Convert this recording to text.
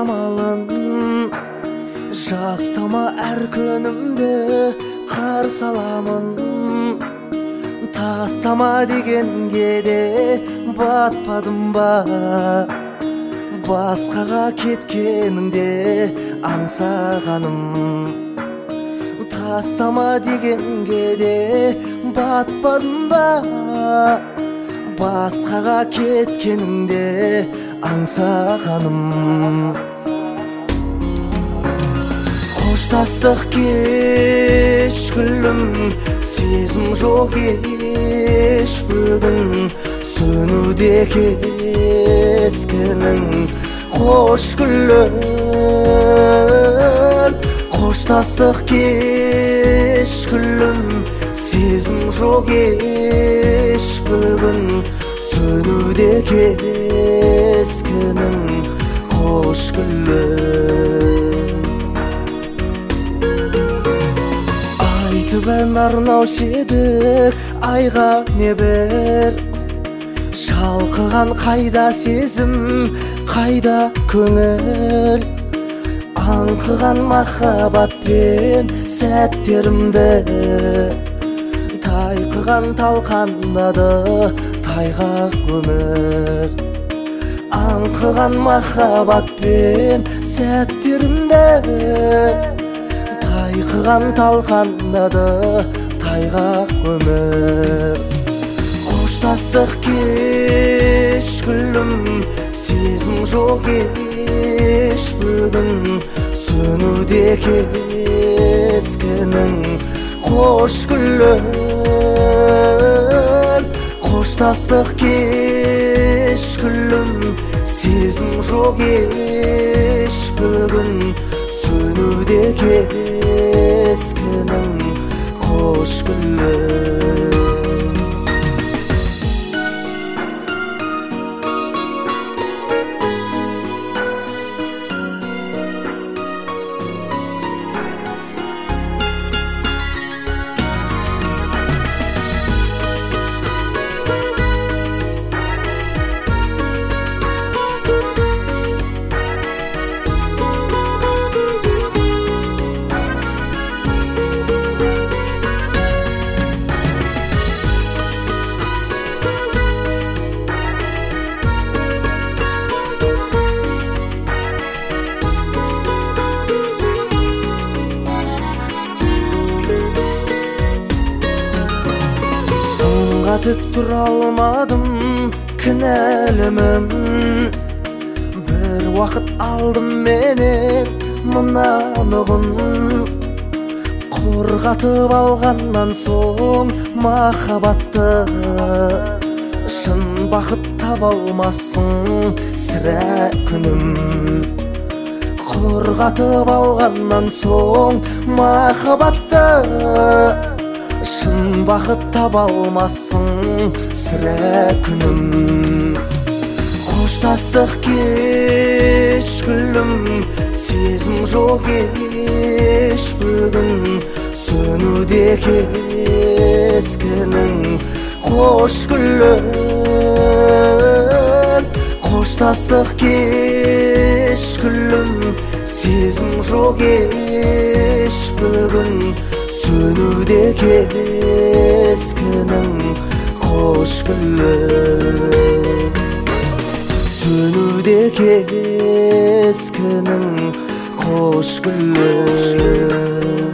самалын жастама әр күнімді қарсы аламын. Тастама дегенге де батпадым ба, басқаға кеткеніңде аңсағаным. Тастама дегенге де батпадым ба, басқаға кеткеніңде аңсағаным. Қоштастық кеш гүлім, сезім жоқ еш бүгін. Сөнуде кескінің қош гүлім. Қоштастық кеш гүлім, сезім жоқ еш бүгін. Сөнуде кескінің қош гүлім. Айтып ән арнаушы едік айға небір, шалқыған қайда сезім, қайда көңіл. Аңқыған махаббатпен сәттерімді, тайқыған талқандады тайғақ өмір. Аңқыған махаббатпен сәттерімді, тайқыған талқандады тайғақ өмір. Қоштастық кеш гүлім, сезім жоқ еш бүгін. Сөнуде кескінің қош гүлім. Қоштастық кеш гүлім, сезім жоқ еш бүгін. Сөнуде кескінің қош гүлім. Тік тұра алмадым кінәлімін, бір уақыт алдым менен мынанығын. Қорғатып алғаннан соң махаббатты, шын бақыт таба алмассың сірә күнім. Қорғатып алғаннан соң махаббатты, шын бақыт таба алмассың сірә күнім. Қоштастық кеш гүлім, сезім жоқ еш бүгін. Сөнуде кескінің қош гүлім. Қоштастық кеш гүлім, сезім жоқ еш бүгін. Сөнуде кескінің қош гүлім. Сөнуде кескінің қош гүлім.